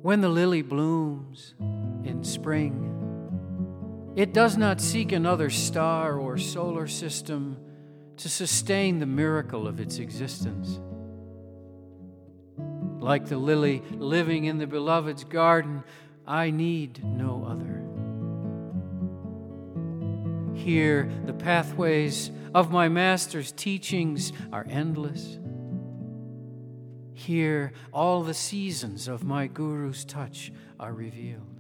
When the lily blooms in spring, it does not seek another star or solar system to sustain the miracle of its existence. Like the lily living in the beloved's garden, I need no other. Here, the pathways of my master's teachings are endless. Here, all the seasons of my guru's touch are revealed.